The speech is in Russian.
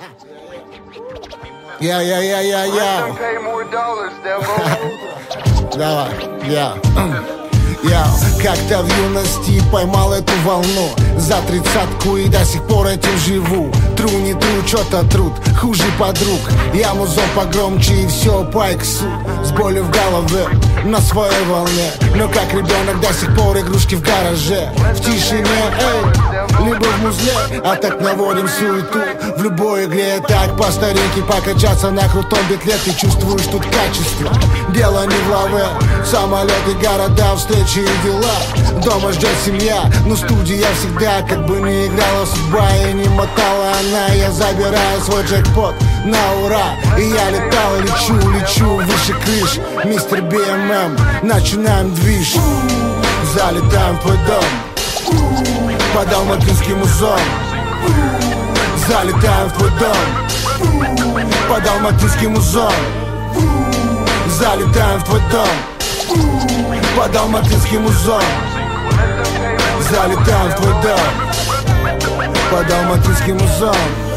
Я. Давай, я. Как-то в юности поймал эту волну за 30-ку и до сих пор этим живу. Тру, не тру, чё-то труд, хуже подруг. Я музон погромче и все по иксу. С болью в голове, на своей волне. Но как ребенок до сих пор игрушки в гараже. В тишине, либо в музле. А так наводим суету в любой игре. Так по старинке покачаться на крутом битле. Ты чувствуешь тут качество, дело не в лаве. Самолеты, города, встречи и дела. Дома ждет семья, но студия всегда. Как бы ни играла судьба и не мотала она. Я забираю свой джекпот на ура. И я летал, лечу выше крыш. Мистер БММ, начинаем движ. Залетаем в твой дом по далматинским узом. Залетаем в твой дом по далматинским узом. Залетаем в твой дом по далматинским узом. Залетаем в твой дом по далматинским узом.